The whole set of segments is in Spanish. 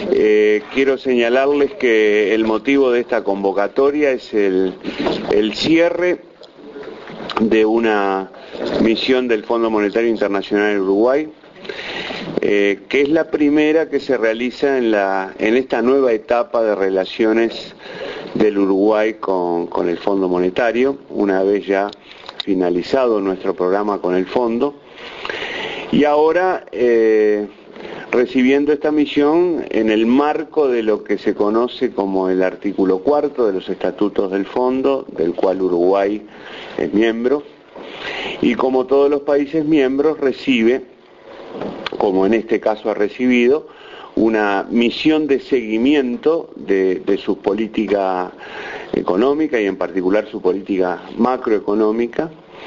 Quiero señalarles que el motivo de esta convocatoria es el cierre de una misión del Fondo Monetario Internacional en Uruguay, que es la primera que se realiza en esta nueva etapa de relaciones del Uruguay con el Fondo Monetario, una vez ya finalizado nuestro programa con el Fondo. Y ahora, recibiendo esta misión en el marco de lo que se conoce como el artículo 4 de los estatutos del Fondo, del cual Uruguay es miembro, y como todos los países miembros recibe, como en este caso ha recibido, una misión de seguimiento de su política económica y en particular su política macroeconómica.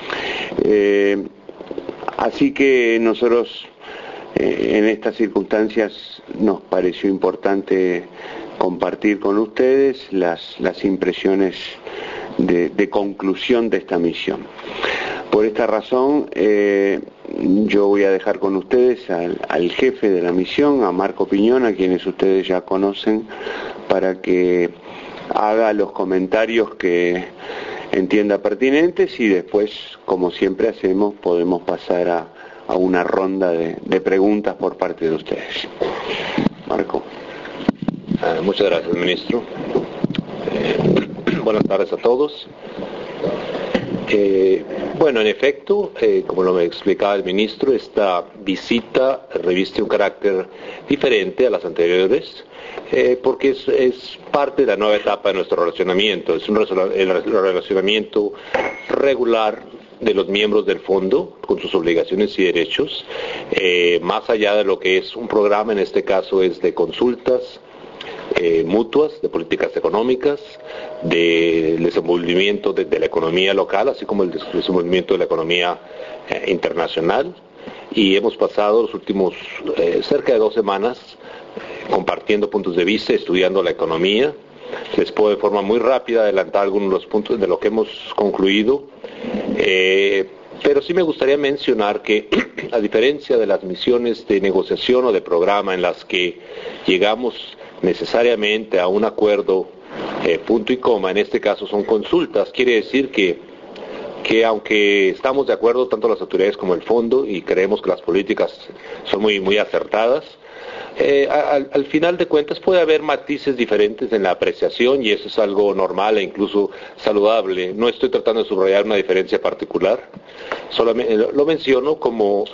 Así que nosotros en estas circunstancias nos pareció importante compartir con ustedes las impresiones de conclusión de esta misión. Por esta razón, yo voy a dejar con ustedes al jefe de la misión, a Marco Piñón, a quienes ustedes ya conocen, para que haga los comentarios que entienda pertinentes y después, como siempre hacemos, podemos pasar a una ronda de preguntas por parte de ustedes. Marco. Muchas gracias, ministro. Buenas tardes a todos. Bueno, en efecto, como lo explicaba el ministro, esta visita reviste un carácter diferente a las anteriores, porque es parte de la nueva etapa de nuestro relacionamiento. Es el relacionamiento regular de los miembros del fondo con sus obligaciones y derechos, más allá de lo que es un programa, en este caso es de consultas mutuas, de políticas económicas, de desenvolvimiento de la economía local, así como el desenvolvimiento de la economía internacional. Y hemos pasado los últimos cerca de 2 semanas compartiendo puntos de vista, estudiando la economía. Les puedo de forma muy rápida adelantar algunos de los puntos de lo que hemos concluido, pero sí me gustaría mencionar que a diferencia de las misiones de negociación o de programa en las que llegamos necesariamente a un acuerdo punto y coma, en este caso son consultas, quiere decir que aunque estamos de acuerdo tanto las autoridades como el fondo y creemos que las políticas son muy acertadas, al final de cuentas puede haber matices diferentes en la apreciación y eso es algo normal e incluso saludable. No estoy tratando de subrayar una diferencia particular, solamente lo menciono como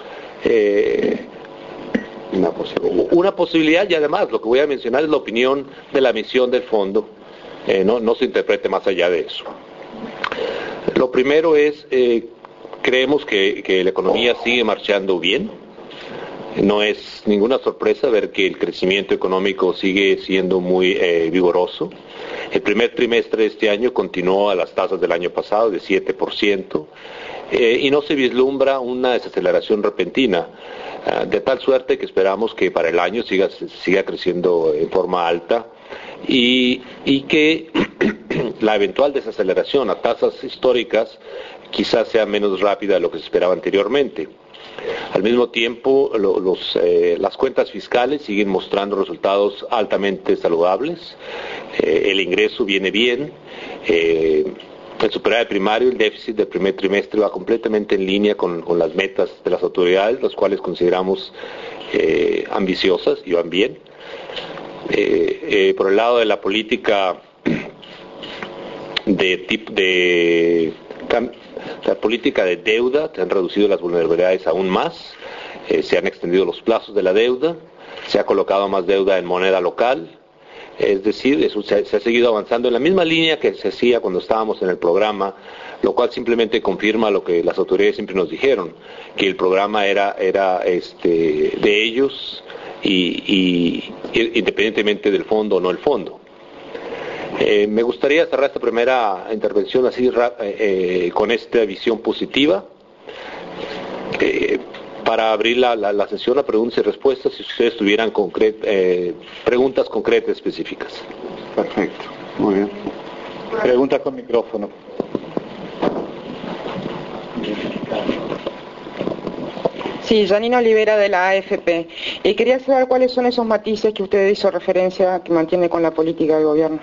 una posibilidad, y además lo que voy a mencionar es la opinión de la misión del fondo, no se interprete más allá de eso. Lo primero es, creemos que la economía sigue marchando bien. No es ninguna sorpresa ver que el crecimiento económico sigue siendo muy vigoroso. El primer trimestre de este año continuó a las tasas del año pasado de 7%, y no se vislumbra una desaceleración repentina, de tal suerte que esperamos que para el año siga creciendo en forma alta y que la eventual desaceleración a tasas históricas quizás sea menos rápida de lo que se esperaba anteriormente. Al mismo tiempo, las cuentas fiscales siguen mostrando resultados altamente saludables. El ingreso viene bien. El superávit primario, el déficit del primer trimestre va completamente en línea con las metas de las autoridades, las cuales consideramos ambiciosas y van bien. Por el lado de la política la política de deuda, se han reducido las vulnerabilidades aún más, se han extendido los plazos de la deuda, se ha colocado más deuda en moneda local, es decir, eso se ha seguido avanzando en la misma línea que se hacía cuando estábamos en el programa, lo cual simplemente confirma lo que las autoridades siempre nos dijeron, que el programa era de ellos y independientemente del fondo o no el fondo. Me gustaría cerrar esta primera intervención así con esta visión positiva, para abrir la sesión a preguntas y respuestas si ustedes tuvieran preguntas concretas específicas. Perfecto, muy bien. Pregunta con micrófono. Sí, Janina Olivera de la AFP. Quería saber cuáles son esos matices que usted hizo referencia que mantiene con la política del gobierno.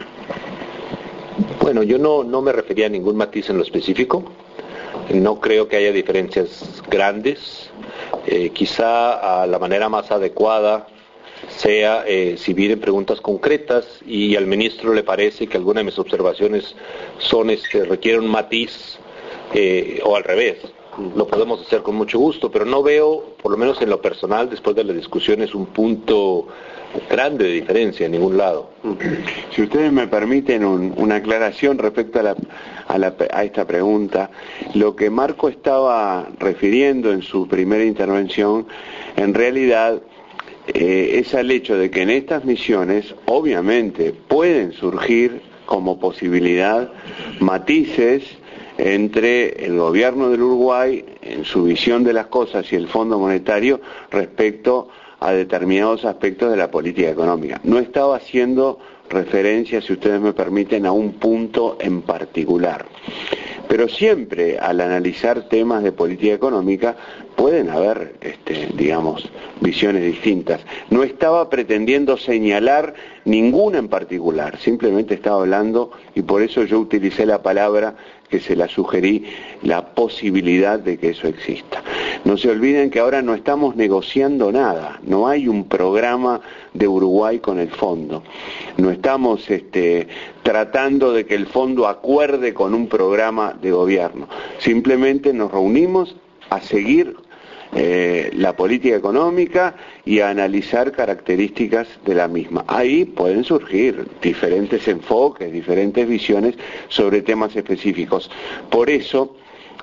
Bueno, yo no me refería a ningún matiz en lo específico. No creo que haya diferencias grandes. Quizá a la manera más adecuada sea si vienen preguntas concretas y al ministro le parece que alguna de mis observaciones requieren un matiz o al revés. Lo podemos hacer con mucho gusto, pero no veo, por lo menos en lo personal, después de las discusiones, un punto grande de diferencia en ningún lado. Si ustedes me permiten una aclaración respecto a esta pregunta, lo que Marco estaba refiriendo en su primera intervención, en realidad es al hecho de que en estas misiones, obviamente, pueden surgir como posibilidad matices entre el gobierno del Uruguay en su visión de las cosas y el Fondo Monetario respecto a determinados aspectos de la política económica. No estaba haciendo referencia, si ustedes me permiten, a un punto en particular. Pero siempre al analizar temas de política económica pueden haber, visiones distintas. No estaba pretendiendo señalar ninguna en particular, simplemente estaba hablando, y por eso yo utilicé la palabra que se la sugerí, la posibilidad de que eso exista. No se olviden que ahora no estamos negociando nada, no hay un programa de Uruguay con el fondo, no estamos tratando de que el fondo acuerde con un programa de gobierno, simplemente nos reunimos a seguir la política económica y a analizar características de la misma. Ahí pueden surgir diferentes enfoques, diferentes visiones sobre temas específicos. Por eso,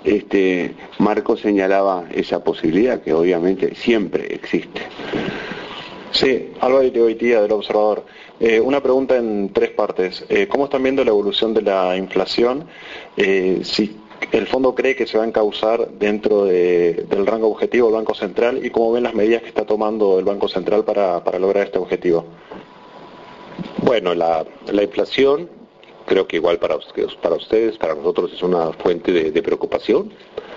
Marco señalaba esa posibilidad que obviamente siempre existe. Sí, Álvaro Itigoitía del Observador. Una pregunta en tres partes. ¿Cómo están viendo la evolución de la inflación? Si el fondo cree que se va a encauzar dentro del rango objetivo del Banco Central, y cómo ven las medidas que está tomando el Banco Central para lograr este objetivo. Bueno, la inflación, creo que igual para ustedes, para nosotros es una fuente de preocupación.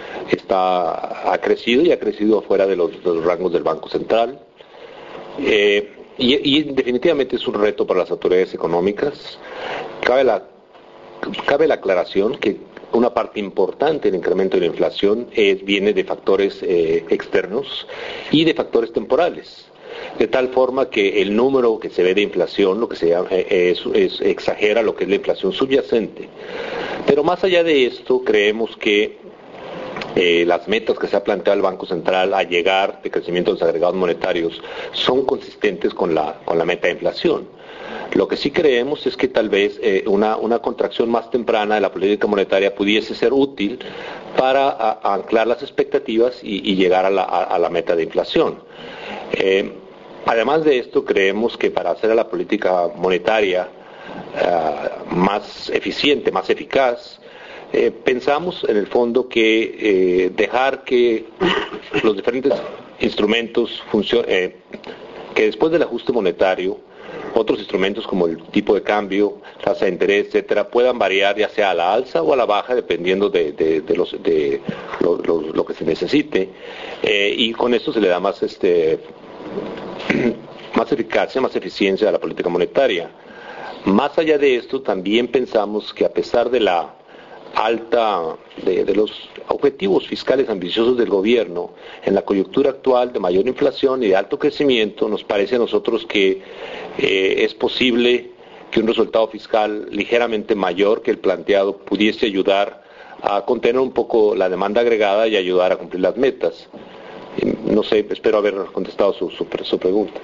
Ha crecido y ha crecido afuera de los rangos del Banco Central. Y definitivamente es un reto para las autoridades económicas. Cabe la aclaración que una parte importante del incremento de la inflación viene de factores externos y de factores temporales, de tal forma que el número que se ve de inflación, lo que se llama, exagera lo que es la inflación subyacente. Pero más allá de esto, creemos que las metas que se ha planteado el Banco Central a llegar de crecimiento de los agregados monetarios son consistentes con la meta de inflación. Lo que sí creemos es que tal vez una contracción más temprana de la política monetaria pudiese ser útil para anclar las expectativas y llegar a la meta de inflación. Además de esto, creemos que para hacer a la política monetaria más eficiente, más eficaz, pensamos en el fondo que dejar que los diferentes instrumentos funcionen, que después del ajuste monetario, otros instrumentos como el tipo de cambio, tasa de interés, etcétera, puedan variar ya sea a la alza o a la baja dependiendo de lo que se necesite, y con esto se le da más eficacia, más eficiencia a la política monetaria. Más allá de esto, también pensamos que a pesar de la de los objetivos fiscales ambiciosos del gobierno, en la coyuntura actual de mayor inflación y de alto crecimiento, nos parece a nosotros que es posible que un resultado fiscal ligeramente mayor que el planteado pudiese ayudar a contener un poco la demanda agregada y ayudar a cumplir las metas. No sé, espero haber contestado su pregunta.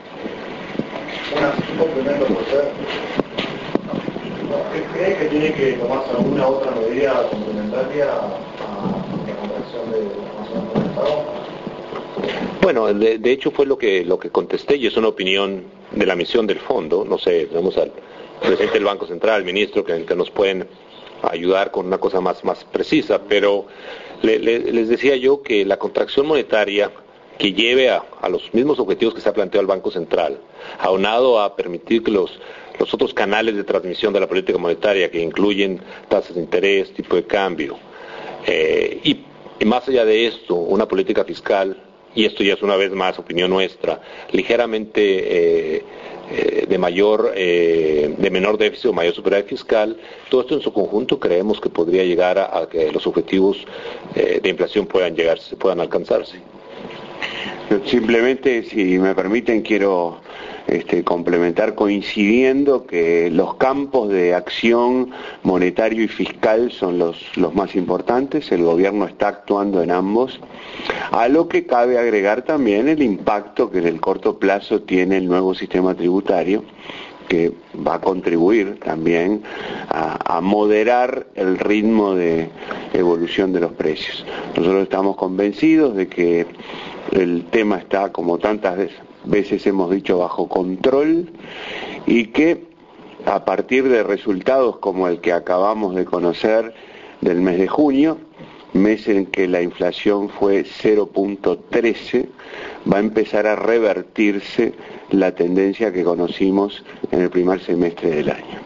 ¿Cree que tiene que tomarse alguna otra medida complementaria a la contracción de la Nacional del Estado? Bueno, de hecho fue lo que contesté, y es una opinión de la misión del fondo. No sé, tenemos al presidente del Banco Central, al ministro, que nos pueden ayudar con una cosa más precisa, pero les decía yo que la contracción monetaria que lleve a los mismos objetivos que se ha planteado el Banco Central, aunado a permitir que los otros canales de transmisión de la política monetaria, que incluyen tasas de interés, tipo de cambio, y más allá de esto, una política fiscal y esto ya es una vez más opinión nuestra, ligeramente de menor déficit o mayor superávit fiscal, todo esto en su conjunto creemos que podría llegar a que los objetivos de inflación puedan alcanzarse. Simplemente, si me permiten, quiero complementar coincidiendo que los campos de acción monetario y fiscal son los más importantes. El gobierno está actuando en ambos, a lo que cabe agregar también el impacto que en el corto plazo tiene el nuevo sistema tributario, que va a contribuir también a moderar el ritmo de evolución de los precios. Nosotros estamos convencidos de que el tema está, como tantas veces hemos dicho, bajo control, y que a partir de resultados como el que acabamos de conocer del mes de junio, mes en que la inflación fue 0.13, va a empezar a revertirse la tendencia que conocimos en el primer semestre del año.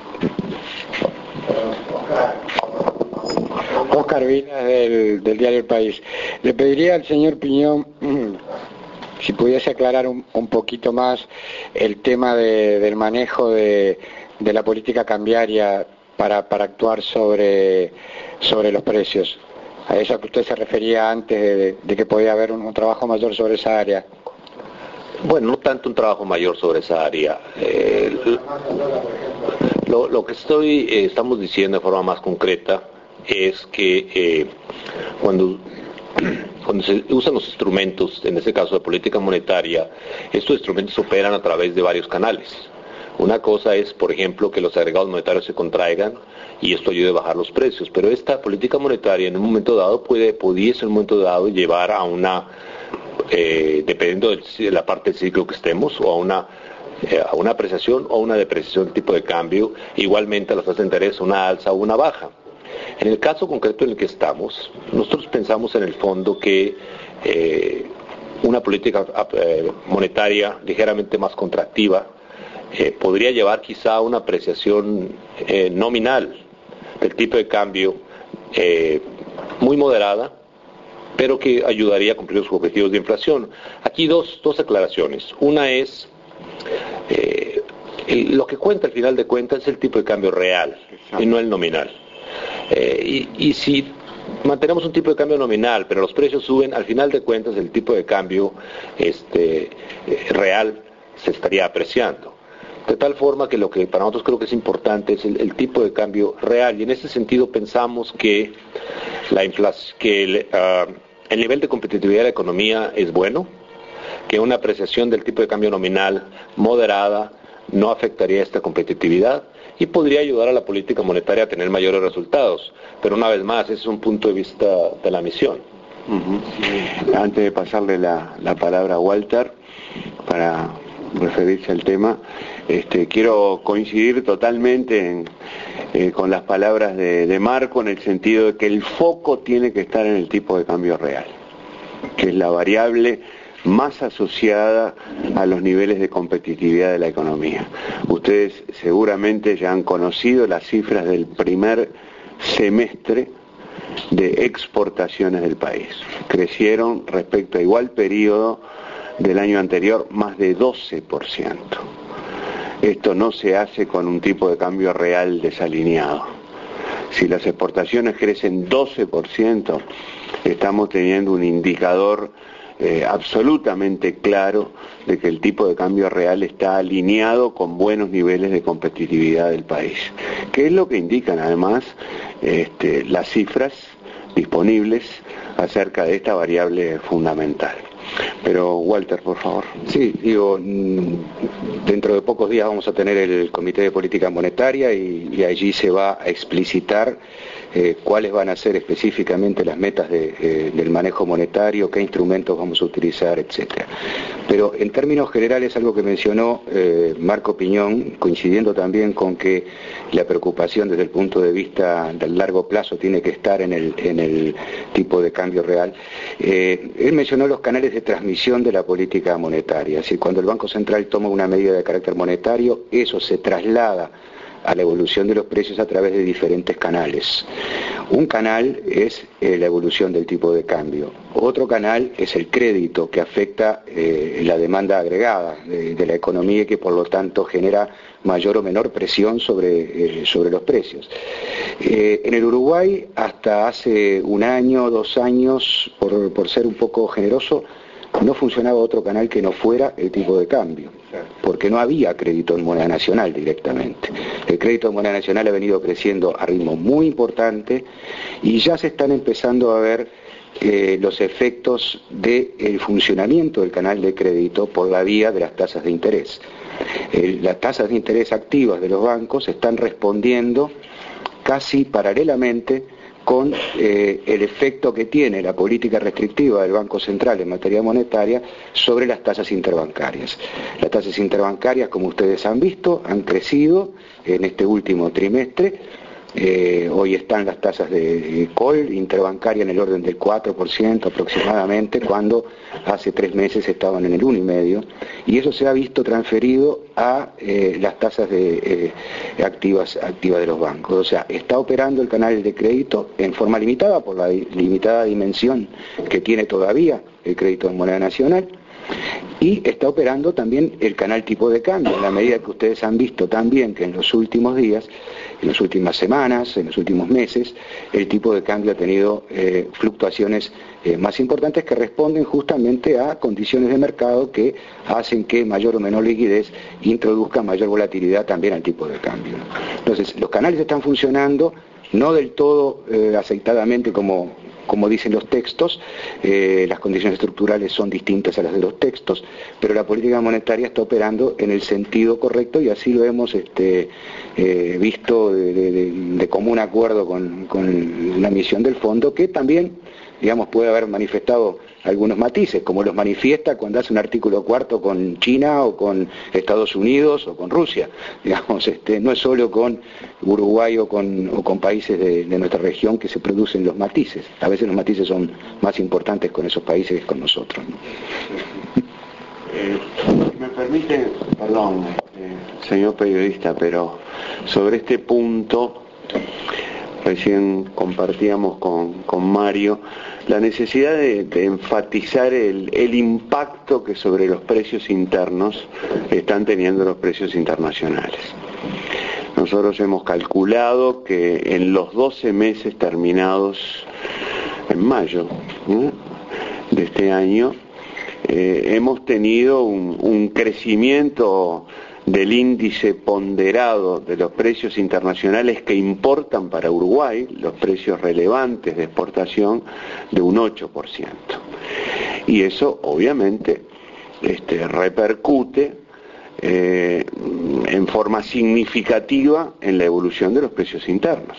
Oscar Vinas del diario El País. Le pediría al señor Piñón si pudiese aclarar un poquito más el tema del manejo de la política cambiaria para actuar sobre los precios. A eso que usted se refería antes de que podía haber un trabajo mayor sobre esa área. Bueno, no tanto un trabajo mayor sobre esa área. Lo que estamos diciendo de forma más concreta es que cuando se usan los instrumentos, en este caso de política monetaria, estos instrumentos operan a través de varios canales. Una cosa es, por ejemplo, que los agregados monetarios se contraigan y esto ayude a bajar los precios, pero esta política monetaria en un momento dado pudiese en un momento dado llevar a una, dependiendo de la parte del ciclo que estemos, o a una apreciación o una depreciación del tipo de cambio, igualmente a las tasas de interés, una alza o una baja. En el caso concreto en el que estamos, nosotros pensamos en el fondo que una política monetaria ligeramente más contractiva podría llevar quizá a una apreciación nominal del tipo de cambio muy moderada, pero que ayudaría a cumplir los objetivos de inflación. Aquí dos aclaraciones. Una es, lo que cuenta al final de cuentas es el tipo de cambio real y no el nominal. Y si mantenemos un tipo de cambio nominal, pero los precios suben, al final de cuentas el tipo de cambio real se estaría apreciando. De tal forma que lo que para nosotros creo que es importante es el tipo de cambio real, y en ese sentido pensamos que el nivel de competitividad de la economía es bueno, que una apreciación del tipo de cambio nominal moderada no afectaría esta competitividad y podría ayudar a la política monetaria a tener mayores resultados. Pero una vez más, ese es un punto de vista de la misión. Antes de pasarle la palabra a Walter para referirse al tema, quiero coincidir totalmente con las palabras de Marco, en el sentido de que el foco tiene que estar en el tipo de cambio real, que es la variable más asociada a los niveles de competitividad de la economía. Ustedes seguramente ya han conocido las cifras del primer semestre de exportaciones del país. Crecieron respecto a igual periodo del año anterior más de 12%. Esto no se hace con un tipo de cambio real desalineado. Si las exportaciones crecen 12%, estamos teniendo un indicador absolutamente claro de que el tipo de cambio real está alineado con buenos niveles de competitividad del país, que es lo que indican además las cifras disponibles acerca de esta variable fundamental. Pero Walter, por favor. Sí, dentro de pocos días vamos a tener el Comité de Política Monetaria y allí se va a explicitar cuáles van a ser específicamente las metas del manejo monetario, qué instrumentos vamos a utilizar, etcétera. Pero en términos generales, algo que mencionó Marco Piñón, coincidiendo también con que la preocupación desde el punto de vista del largo plazo tiene que estar en el tipo de cambio real, él mencionó los canales de transmisión de la política monetaria. Es decir, cuando el Banco Central toma una medida de carácter monetario, eso se traslada a la evolución de los precios a través de diferentes canales. Un canal es la evolución del tipo de cambio. Otro canal es el crédito, que afecta la demanda agregada de la economía y que por lo tanto genera mayor o menor presión sobre los precios. En el Uruguay, hasta hace 1 año, 2 años, por ser un poco generoso, no funcionaba otro canal que no fuera el tipo de cambio, porque no había crédito en moneda nacional directamente. El crédito en moneda nacional ha venido creciendo a ritmo muy importante y ya se están empezando a ver los efectos del funcionamiento del canal de crédito por la vía de las tasas de interés. Las tasas de interés activas de los bancos están respondiendo casi paralelamente con el efecto que tiene la política restrictiva del Banco Central en materia monetaria sobre las tasas interbancarias. Las tasas interbancarias, como ustedes han visto, han crecido en este último trimestre. Hoy están las tasas de call interbancaria en el orden del 4% aproximadamente, cuando hace 3 meses estaban en el 1,5%, y eso se ha visto transferido a las tasas activas de los bancos. O sea, está operando el canal de crédito en forma limitada por la limitada dimensión que tiene todavía el crédito en moneda nacional, y está operando también el canal tipo de cambio, en la medida que ustedes han visto también que en los últimos días, en las últimas semanas, en los últimos meses, el tipo de cambio ha tenido fluctuaciones más importantes que responden justamente a condiciones de mercado que hacen que mayor o menor liquidez introduzca mayor volatilidad también al tipo de cambio. Entonces, los canales están funcionando, no del todo aceitadamente como dicen los textos, las condiciones estructurales son distintas a las de los textos, pero la política monetaria está operando en el sentido correcto y así lo hemos visto de común acuerdo con la misión del fondo, que también, digamos, puede haber manifestado algunos matices, como los manifiesta cuando hace un artículo 4 con China o con Estados Unidos o con Rusia. Digamos, no es solo con Uruguay o con países de nuestra región que se producen los matices. A veces los matices son más importantes con esos países que con nosotros, ¿no? Me permite, perdón, señor periodista, pero sobre este punto, recién compartíamos con Mario la necesidad de enfatizar el impacto que sobre los precios internos están teniendo los precios internacionales. Nosotros hemos calculado que en los 12 meses terminados en mayo de este año, hemos tenido un crecimiento del índice ponderado de los precios internacionales que importan para Uruguay, los precios relevantes de exportación, de un 8%. Y eso obviamente repercute en forma significativa en la evolución de los precios internos.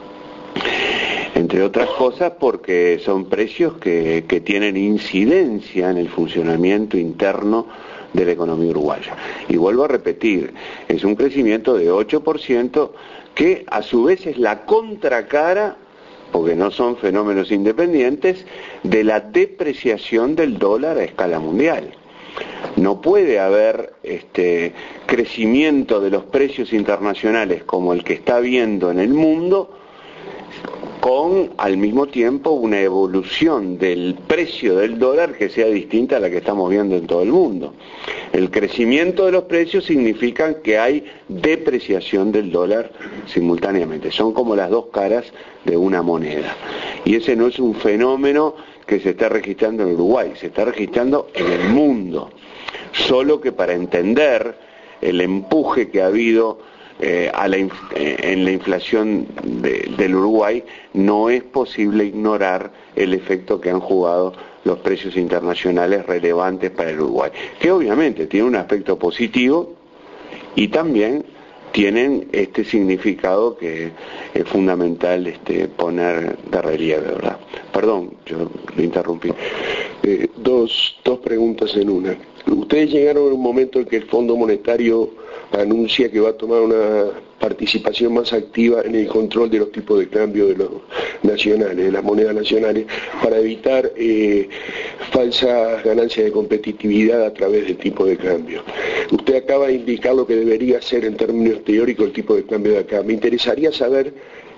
Entre otras cosas porque son precios que tienen incidencia en el funcionamiento interno de la economía uruguaya. Y vuelvo a repetir, es un crecimiento de 8% que a su vez es la contracara, porque no son fenómenos independientes, de la depreciación del dólar a escala mundial. No puede haber crecimiento de los precios internacionales como el que está habiendo en el mundo, con al mismo tiempo una evolución del precio del dólar que sea distinta a la que estamos viendo en todo el mundo. El crecimiento de los precios significa que hay depreciación del dólar simultáneamente. Son como las dos caras de una moneda. Y ese no es un fenómeno que se está registrando en Uruguay, se está registrando en el mundo. Solo que para entender el empuje que ha habido en la inflación del Uruguay, no es posible ignorar el efecto que han jugado los precios internacionales relevantes para el Uruguay, que obviamente tiene un aspecto positivo y también tienen este significado que es fundamental poner de relieve, ¿verdad? Perdón, yo lo interrumpí. Dos preguntas en una. Ustedes llegaron a un momento en que el Fondo Monetario anuncia que va a tomar una participación más activa en el control de los tipos de cambio de los nacionales, de las monedas nacionales, para evitar falsas ganancias de competitividad a través del tipo de cambio. Usted acaba de indicar lo que debería ser en términos teóricos el tipo de cambio de acá. Me interesaría saber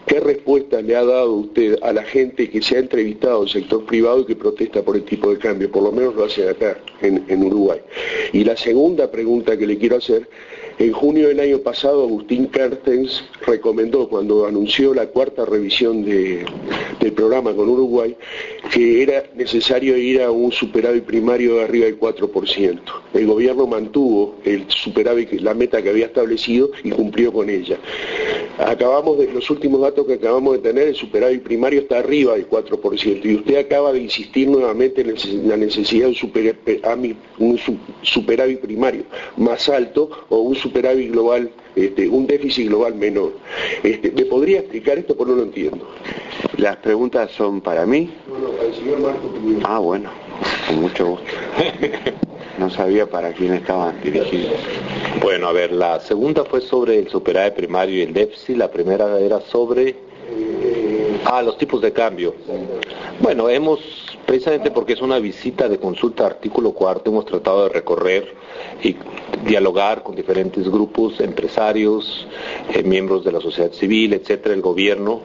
¿qué respuesta le ha dado usted a la gente que se ha entrevistado del sector privado y que protesta por el tipo de cambio? Por lo menos lo hacen acá, en Uruguay. Y la segunda pregunta que le quiero hacer: en junio del año pasado, Agustín Carstens recomendó, cuando anunció la cuarta revisión del programa con Uruguay, que era necesario ir a un superávit primario de arriba del 4%. El gobierno mantuvo el superávit, la meta que había establecido, y cumplió con ella. Los últimos datos que acabamos de tener, el superávit primario está arriba del 4%, y usted acaba de insistir nuevamente en la necesidad de un superávit primario más alto o un superávit global, un déficit global menor. ¿Me podría explicar esto? Porque no lo entiendo. ¿Las preguntas son para mí? No, para el señor Marco primero. Ah, bueno, con mucho gusto. No sabía para quién estaban dirigidos. Bueno, a ver, la segunda fue sobre el superávit primario y el déficit, la primera era sobre los tipos de cambio. Bueno, precisamente porque es una visita de consulta artículo 4, hemos tratado de recorrer y dialogar con diferentes grupos, empresarios, miembros de la sociedad civil, etcétera, el gobierno,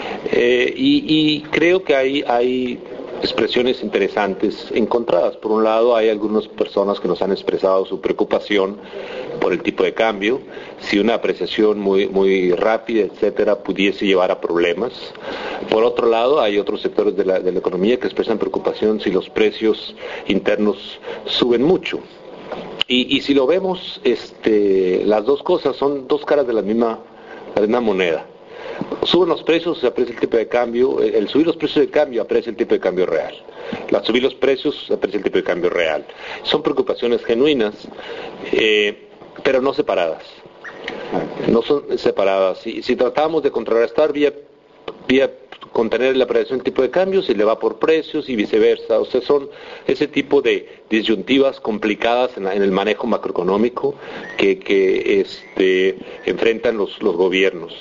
y creo que hay expresiones interesantes encontradas. Por un lado, hay algunas personas que nos han expresado su preocupación por el tipo de cambio, si una apreciación muy rápida, etcétera, pudiese llevar a problemas. Por otro lado, hay otros sectores de la economía que expresan preocupación si los precios internos suben mucho. Y si lo vemos, las dos cosas son dos caras de la misma moneda. Suben los precios, se aprecia el tipo de cambio. El subir los precios de cambio aprecia el tipo de cambio real. Al subir los precios aprecia el tipo de cambio real. Son preocupaciones genuinas, pero no separadas. No son separadas. Si tratamos de contrarrestar vía contener la apreciación del tipo de cambio, si le va por precios y viceversa. O sea, son ese tipo de disyuntivas complicadas en el manejo macroeconómico que enfrentan los gobiernos.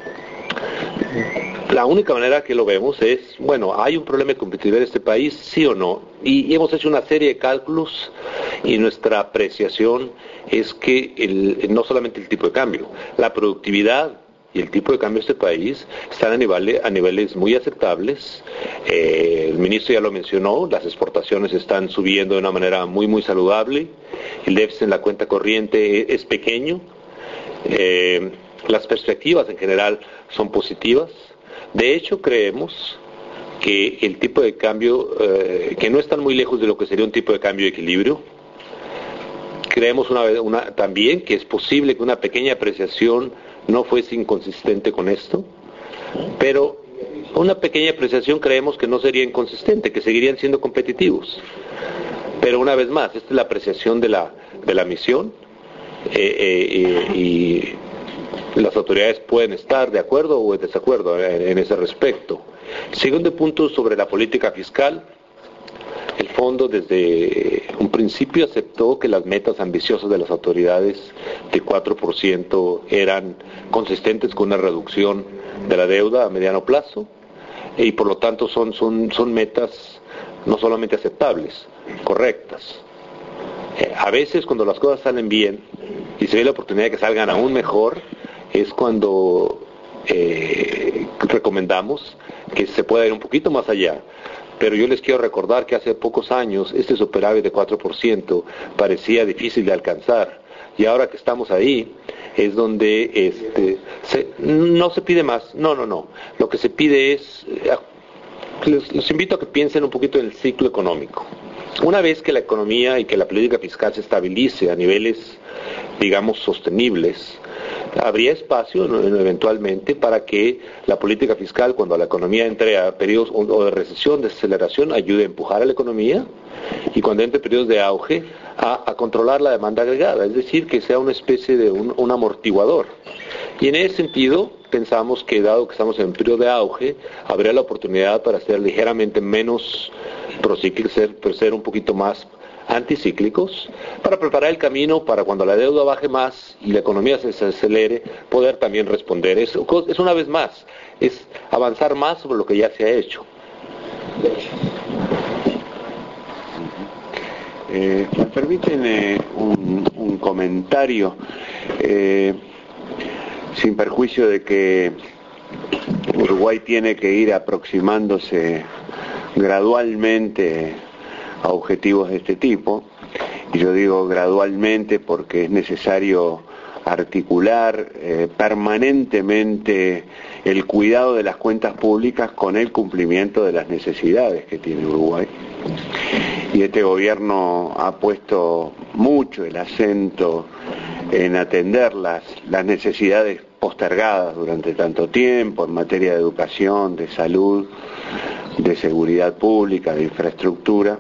La única manera que lo vemos es, bueno, ¿hay un problema de competitividad en este país? ¿Sí o no? Y hemos hecho una serie de cálculos y nuestra apreciación es que no solamente el tipo de cambio, la productividad y el tipo de cambio de este país están a niveles muy aceptables. El ministro ya lo mencionó, las exportaciones están subiendo de una manera muy saludable, el déficit en la cuenta corriente es pequeño, las perspectivas en general son positivas. De hecho, creemos que el tipo de cambio, que no están muy lejos de lo que sería un tipo de cambio de equilibrio. Creemos también que es posible que una pequeña apreciación no fuese inconsistente con esto, pero una pequeña apreciación creemos que no sería inconsistente, que seguirían siendo competitivos. Pero una vez más, esta es la apreciación de la misión, y las autoridades pueden estar de acuerdo o en desacuerdo en ese respecto. El segundo punto sobre la política fiscal. El fondo desde un principio aceptó que las metas ambiciosas de las autoridades de 4% eran consistentes con una reducción de la deuda a mediano plazo, y por lo tanto son metas no solamente aceptables, correctas. A veces cuando las cosas salen bien y se ve la oportunidad de que salgan aún mejor, es cuando recomendamos que se pueda ir un poquito más allá. Pero yo les quiero recordar que hace pocos años este superávit de 4% parecía difícil de alcanzar, y ahora que estamos ahí es donde no se pide más, no. Lo que se pide es, los invito a que piensen un poquito en el ciclo económico. Una vez que la economía y que la política fiscal se estabilice a niveles, digamos, sostenibles, habría espacio eventualmente para que la política fiscal, cuando la economía entre a periodos o de recesión, de aceleración, ayude a empujar a la economía, y cuando entre periodos de auge, a controlar la demanda agregada, es decir, que sea una especie de un amortiguador. Y en ese sentido, pensamos que dado que estamos en un periodo de auge, habría la oportunidad para ser ligeramente menos procíclicos, pero ser un poquito más anticíclicos, para preparar el camino para cuando la deuda baje más y la economía se acelere, poder también responder. Es una vez más, es avanzar más sobre lo que ya se ha hecho. ¿Me permiten un comentario? Sin perjuicio de que Uruguay tiene que ir aproximándose gradualmente a objetivos de este tipo, y yo digo gradualmente porque es necesario articular permanentemente el cuidado de las cuentas públicas con el cumplimiento de las necesidades que tiene Uruguay. Y este gobierno ha puesto mucho el acento en atender las necesidades postergadas durante tanto tiempo en materia de educación, de salud, de seguridad pública, de infraestructura.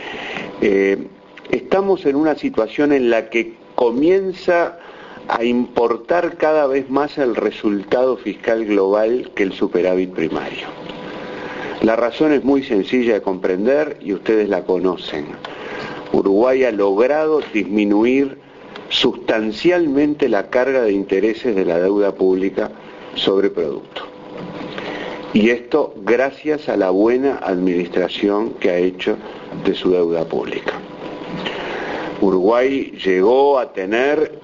Estamos en una situación en la que comienza a importar cada vez más el resultado fiscal global que el superávit primario. La razón es muy sencilla de comprender y ustedes la conocen. Uruguay ha logrado disminuir sustancialmente la carga de intereses de la deuda pública sobre producto. Y esto gracias a la buena administración que ha hecho de su deuda pública. Uruguay llegó a tener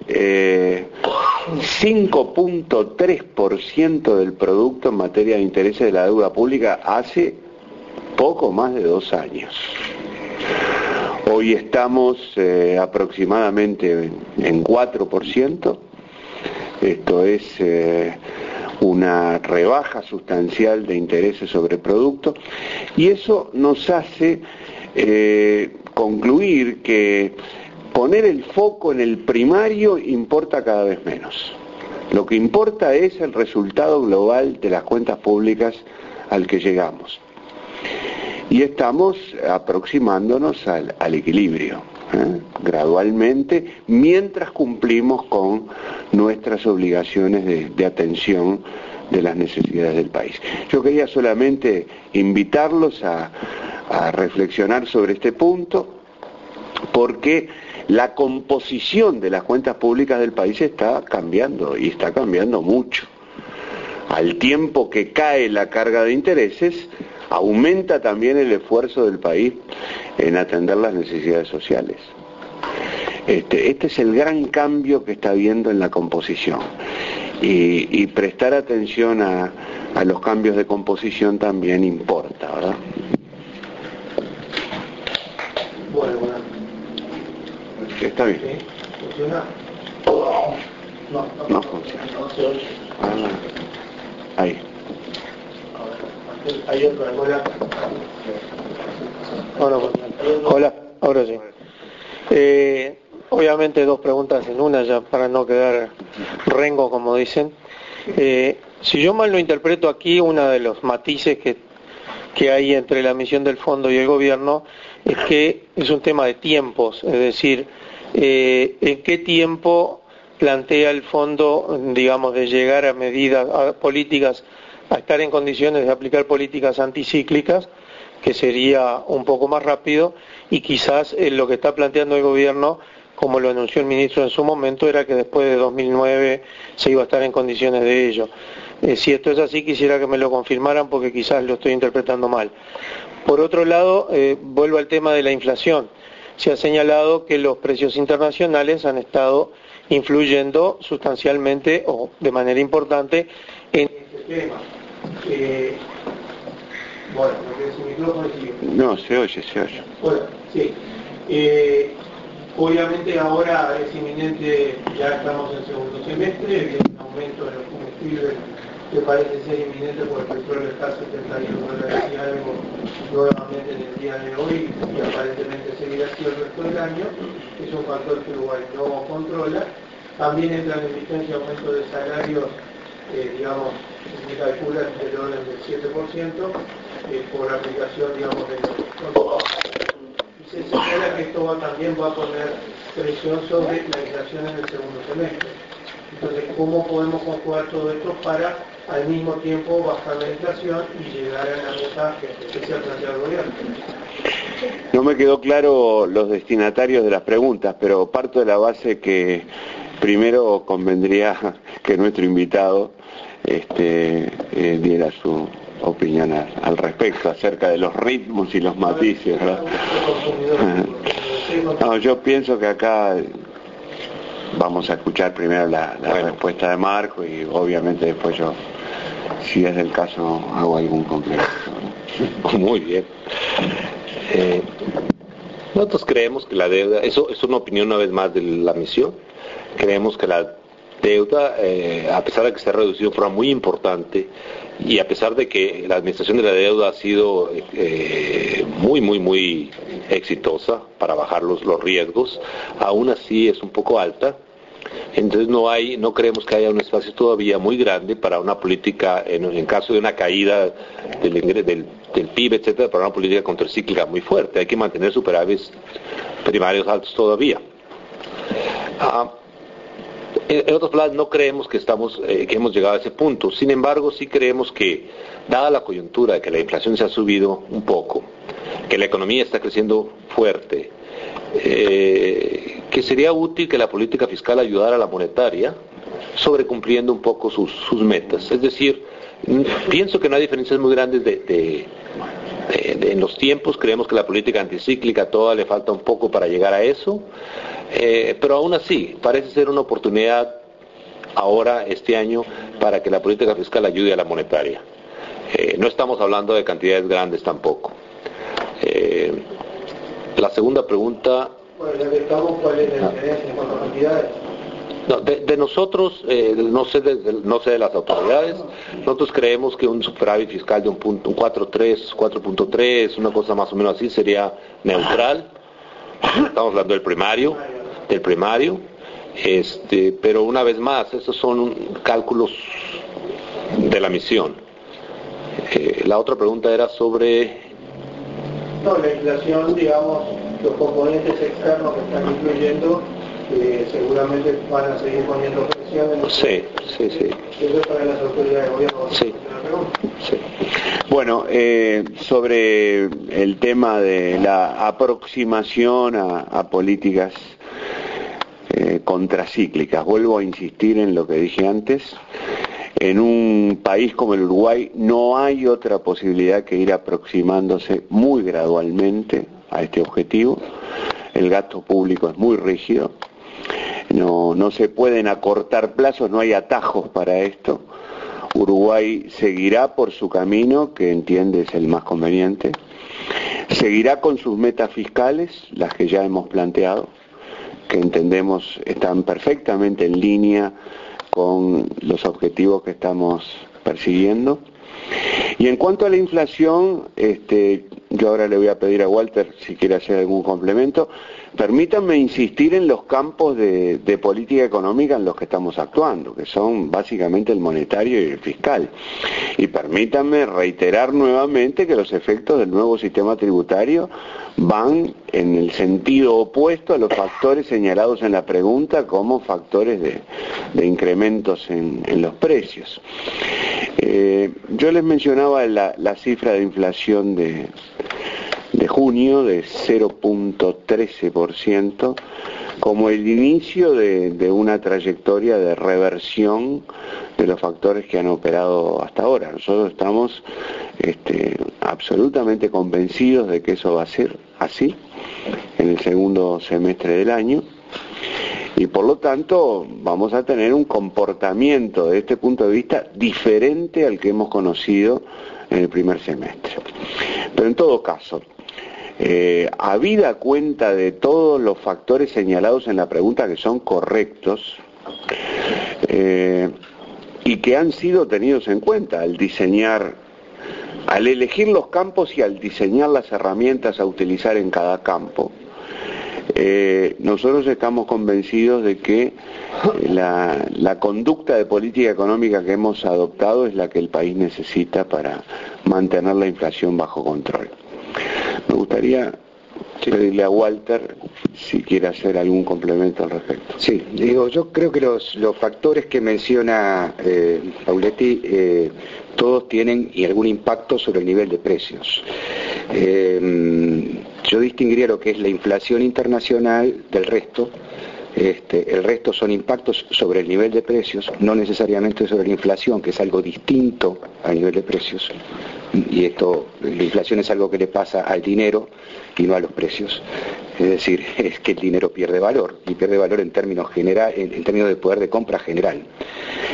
5.3% del producto en materia de intereses de la deuda pública hace poco más de 2 años. Hoy estamos aproximadamente en 4%, esto es una rebaja sustancial de intereses sobre producto, y eso nos hace concluir que poner el foco en el primario importa cada vez menos. Lo que importa es el resultado global de las cuentas públicas al que llegamos. Y estamos aproximándonos al equilibrio, gradualmente, mientras cumplimos con nuestras obligaciones de atención de las necesidades del país. Yo quería solamente invitarlos a reflexionar sobre este punto, porque la composición de las cuentas públicas del país está cambiando, y está cambiando mucho. Al tiempo que cae la carga de intereses, aumenta también el esfuerzo del país en atender las necesidades sociales. Este es el gran cambio que está habiendo en la composición. Y prestar atención a los cambios de composición también importa, ¿verdad? Bueno. Está bien. ¿Funciona? No funciona. No se oye. Ahí. Hay otra, Hola, ahora sí. Obviamente 2 preguntas en una, ya para no quedar rengo, como dicen. Si yo mal lo interpreto aquí, uno de los matices que hay entre la misión del fondo y el gobierno es que es un tema de tiempos, es decir, ¿en qué tiempo plantea el fondo, digamos, de llegar a medidas, a políticas, a estar en condiciones de aplicar políticas anticíclicas, que sería un poco más rápido, y quizás lo que está planteando el gobierno, como lo anunció el ministro en su momento, era que después de 2009 se iba a estar en condiciones de ello? Si esto es así, quisiera que me lo confirmaran, porque quizás lo estoy interpretando mal. Por otro lado, vuelvo al tema de la inflación. Se ha señalado que los precios internacionales han estado influyendo sustancialmente o de manera importante en este tema. Bueno, porque su micrófono sigue. No, se oye. Bueno, sí. Obviamente ahora es inminente, ya estamos en segundo semestre, viene un aumento de los combustibles que parece ser inminente porque el petróleo está a $71 y algo nuevamente en el día de hoy, y aparentemente seguirá así el resto del año. Es un factor que Uruguay no controla. También entran en vigencia aumento de salarios, digamos, se calcula del orden del 7%, por aplicación, digamos, de los controles. Se señala que esto también va a poner presión sobre la inflación en el segundo semestre. Entonces, ¿cómo podemos conjugar todo esto para al mismo tiempo bajar la inflación y llegar a la meta que se ha planteado el gobierno? No me quedó claro los destinatarios de las preguntas, pero parto de la base que primero convendría que nuestro invitado diera su opinión al respecto acerca de los ritmos y los matices, ¿verdad? No, yo pienso que acá vamos a escuchar primero la respuesta de Marco, y obviamente después yo si es del caso, hago algún complemento. Muy bien. Nosotros creemos que la deuda, eso es una opinión una vez más de la misión, creemos que la deuda, a pesar de que se ha reducido de forma muy importante y a pesar de que la administración de la deuda ha sido muy exitosa para bajar los riesgos, aún así es un poco alta. Entonces no creemos que haya un espacio todavía muy grande para una política, en caso de una caída del PIB, etcétera, para una política contracíclica muy fuerte. Hay que mantener superávits primarios altos todavía. En otras palabras, no creemos que hemos llegado a ese punto. Sin embargo, sí creemos que, dada la coyuntura de que la inflación se ha subido un poco, que la economía está creciendo fuerte, que sería útil que la política fiscal ayudara a la monetaria sobrecumpliendo un poco sus metas. Es decir, pienso que no hay diferencias muy grandes en los tiempos. Creemos que la política anticíclica todavía le falta un poco para llegar a eso, pero aún así parece ser una oportunidad ahora, este año, para que la política fiscal ayude a la monetaria. No estamos hablando de cantidades grandes tampoco. La segunda pregunta... Bueno, ya que estamos, ¿cuál es la diferencia en cuanto a cantidades? No, de nosotros, no sé de las autoridades, nosotros creemos que un superávit fiscal de un 4.3, una cosa más o menos así, sería neutral. Estamos hablando del primario, pero una vez más, esos son cálculos de la misión. La otra pregunta era sobre... No, la inflación, digamos, los componentes externos que están incluyendo, seguramente van a seguir poniendo presión en los... Sí. Eso es para las autoridades de gobierno. Sí. Bueno, sobre el tema de la aproximación a políticas contracíclicas, vuelvo a insistir en lo que dije antes. En un país como el Uruguay no hay otra posibilidad que ir aproximándose muy gradualmente a este objetivo. El gasto público es muy rígido, no se pueden acortar plazos, no hay atajos para esto. Uruguay seguirá por su camino, que entiende es el más conveniente, seguirá con sus metas fiscales, las que ya hemos planteado, que entendemos están perfectamente en línea con los objetivos que estamos persiguiendo. Y en cuanto a la inflación, yo ahora le voy a pedir a Walter si quiere hacer algún complemento. Permítanme insistir en los campos de política económica en los que estamos actuando, que son básicamente el monetario y el fiscal. Y permítanme reiterar nuevamente que los efectos del nuevo sistema tributario van en el sentido opuesto a los factores señalados en la pregunta como factores de incrementos en los precios. Yo les mencionaba la cifra de inflación de junio de 0.13% como el inicio de una trayectoria de reversión de los factores que han operado hasta ahora. Nosotros estamos absolutamente convencidos de que eso va a ser así en el segundo semestre del año y por lo tanto vamos a tener un comportamiento de este punto de vista diferente al que hemos conocido en el primer semestre. Pero en todo caso, habida cuenta de todos los factores señalados en la pregunta que son correctos y que han sido tenidos en cuenta al elegir los campos y al diseñar las herramientas a utilizar en cada campo, nosotros estamos convencidos de que la conducta de política económica que hemos adoptado es la que el país necesita para mantener la inflación bajo control. Me gustaría pedirle a Walter si quiere hacer algún complemento al respecto. Sí, yo creo que los factores que menciona Pauletti todos tienen algún impacto sobre el nivel de precios. Yo distinguiría lo que es la inflación internacional del resto. El resto son impactos sobre el nivel de precios, no necesariamente sobre la inflación, que es algo distinto al nivel de precios. Y la inflación es algo que le pasa al dinero y no a los precios. Es decir, es que el dinero pierde valor, y pierde valor en términos de poder de compra general.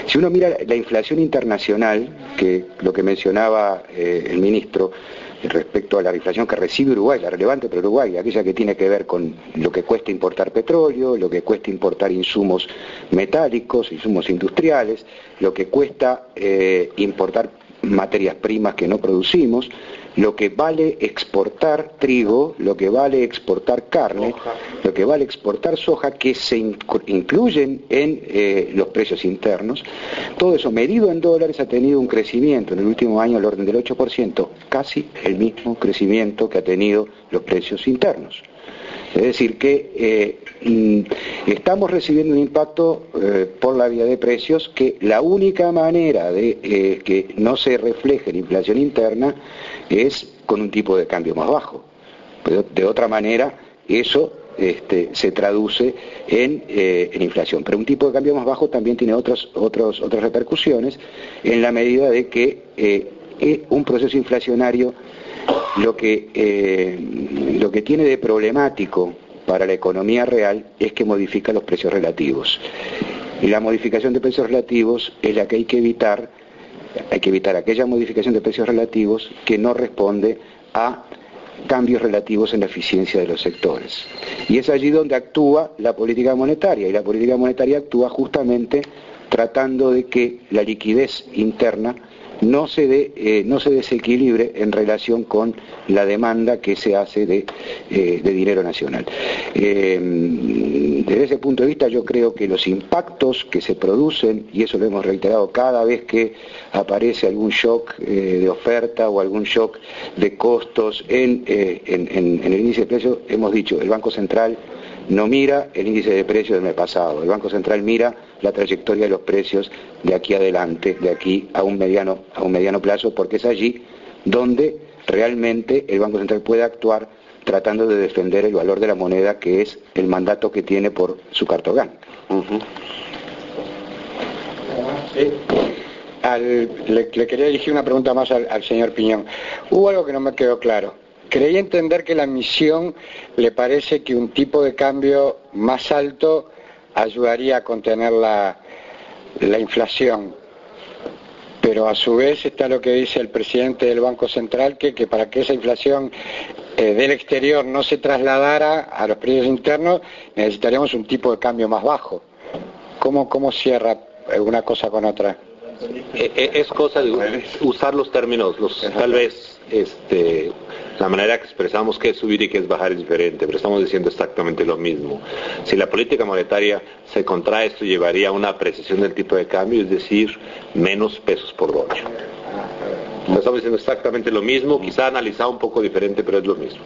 Si uno mira la inflación internacional, que lo que mencionaba el ministro, respecto a la inflación que recibe Uruguay, la relevante para Uruguay, aquella que tiene que ver con lo que cuesta importar petróleo, lo que cuesta importar insumos metálicos, insumos industriales, lo que cuesta importar materias primas que no producimos, lo que vale exportar trigo, lo que vale exportar carne, lo que vale exportar soja, que se incluyen en los precios internos. Todo eso medido en dólares ha tenido un crecimiento en el último año al orden del 8%, casi el mismo crecimiento que ha tenido los precios internos. Es decir, que estamos recibiendo un impacto por la vía de precios, que la única manera de que no se refleje la inflación interna es con un tipo de cambio más bajo. Pero de otra manera, eso se traduce en inflación. Pero un tipo de cambio más bajo también tiene otras repercusiones, en la medida de que un proceso inflacionario lo que tiene de problemático para la economía real es que modifica los precios relativos. Y la modificación de precios relativos es la que hay que evitar aquella modificación de precios relativos que no responde a cambios relativos en la eficiencia de los sectores. Y es allí donde actúa la política monetaria, y la política monetaria actúa justamente tratando de que la liquidez interna no se desequilibre en relación con la demanda que se hace de dinero nacional. Desde ese punto de vista, yo creo que los impactos que se producen, y eso lo hemos reiterado cada vez que aparece algún shock de oferta o algún shock de costos en el índice de precios, hemos dicho, el Banco Central no mira el índice de precios del mes pasado, el Banco Central mira la trayectoria de los precios de aquí adelante, de aquí a un mediano plazo, porque es allí donde realmente el Banco Central puede actuar tratando de defender el valor de la moneda, que es el mandato que tiene por su cartograma. Le quería dirigir una pregunta más al señor Piñón. Hubo algo que no me quedó claro. Creí entender que la misión le parece que un tipo de cambio más alto ayudaría a contener la inflación, pero a su vez está lo que dice el presidente del Banco Central, que para que esa inflación del exterior no se trasladara a los precios internos necesitaríamos un tipo de cambio más bajo. ¿Cómo cierra una cosa con otra? Es cosa de usar los términos, tal vez la manera que expresamos qué es subir y qué es bajar es diferente, pero estamos diciendo exactamente lo mismo. Si la política monetaria se contrae, esto llevaría a una apreciación del tipo de cambio, es decir, menos pesos por dólar. Estamos diciendo exactamente lo mismo, quizá analizado un poco diferente, pero es lo mismo.